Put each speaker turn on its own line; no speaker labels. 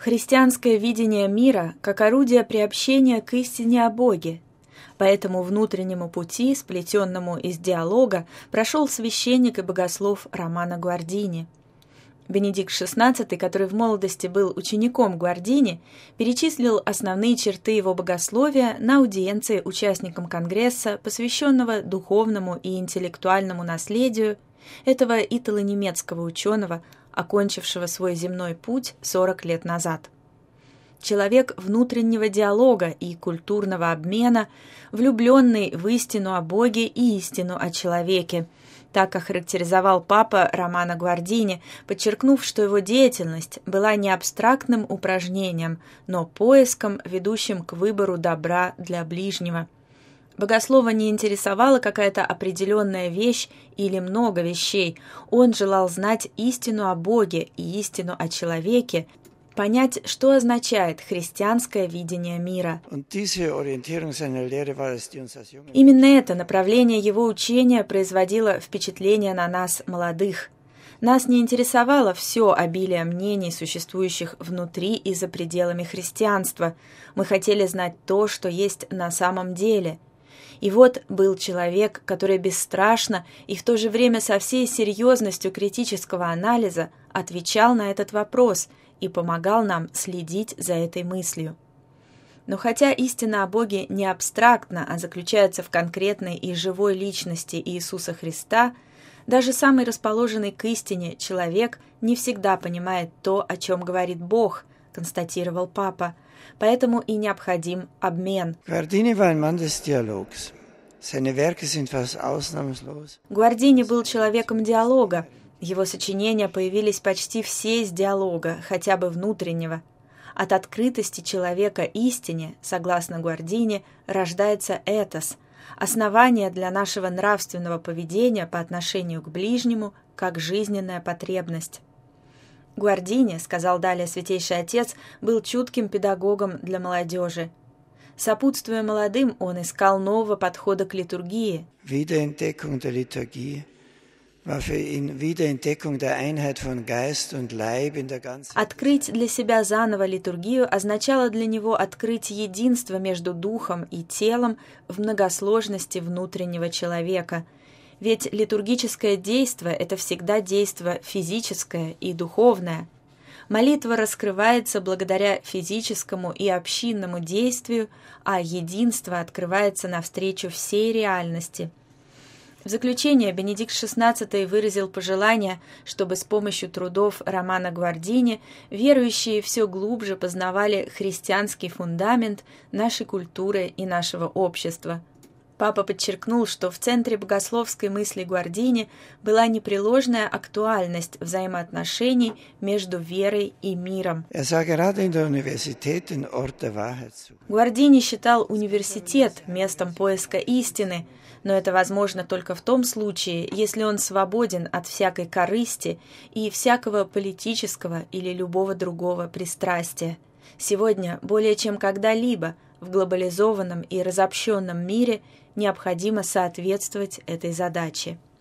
Христианское видение мира как орудие приобщения к истине о Боге. По этому внутреннему пути, сплетенному из диалога, прошел священник и богослов Романо Гуардини. Бенедикт XVI, который в молодости был учеником Гуардини, перечислил основные черты его богословия на аудиенции участникам Конгресса, посвященного духовному и интеллектуальному наследию этого итало-немецкого ученого, окончившего свой земной путь 40 лет назад. Человек внутреннего диалога и культурного обмена, влюбленный в истину о Боге и истину о человеке. Так охарактеризовал папа Романо Гуардини, подчеркнув, что его деятельность была не абстрактным упражнением, но поиском, ведущим к выбору добра для ближнего. Богослова не интересовала какая-то определенная вещь или много вещей. Он желал знать истину о Боге и истину о человеке, понять, что означает христианское видение мира. Именно это направление его учения производило впечатление на нас, молодых. Нас не интересовало все обилие мнений, существующих внутри и за пределами христианства. Мы хотели знать то, что есть на самом деле. И вот был человек, который бесстрашно и в то же время со всей серьезностью критического анализа отвечал на этот вопрос и помогал нам следить за этой мыслью. Но хотя истина о Боге не абстрактна, а заключается в конкретной и живой личности Иисуса Христа, даже самый расположенный к истине человек не всегда понимает то, о чем говорит Бог, констатировал папа. Поэтому и необходим обмен.
Гуардини war ein Mann des Dialogs. Seine Werke sind fast ausnahmslos.
Гуардини был человеком диалога. Его сочинения появились почти все из диалога, хотя бы внутреннего. От открытости человека истине, согласно Гуардини, рождается этос, основание для нашего нравственного поведения по отношению к ближнему, как жизненная потребность. Гуардини, сказал далее Святейший Отец, был чутким педагогом для молодежи. Сопутствуя молодым, он искал нового подхода к литургии.
Wiederentdeckung der Liturgie war für ihn Wiederentdeckung der Einheit von Geist und Leib in der ganzen.
Открыть для себя заново литургию означало для него открыть единство между духом и телом в многосложности внутреннего человека. Ведь литургическое действо – это всегда действо физическое и духовное. Молитва раскрывается благодаря физическому и общинному действию, а единство открывается навстречу всей реальности. В заключение Бенедикт XVI выразил пожелание, чтобы с помощью трудов Романо Гуардини верующие все глубже познавали христианский фундамент нашей культуры и нашего общества. Папа подчеркнул, что в центре богословской мысли Гуардини была непреложная актуальность взаимоотношений между верой и миром. Гуардини считал университет местом поиска истины, но это возможно только в том случае, если он свободен от всякой корысти и всякого политического или любого другого пристрастия. Сегодня, более чем когда-либо, в глобализованном и разобщенном мире необходимо соответствовать этой задаче.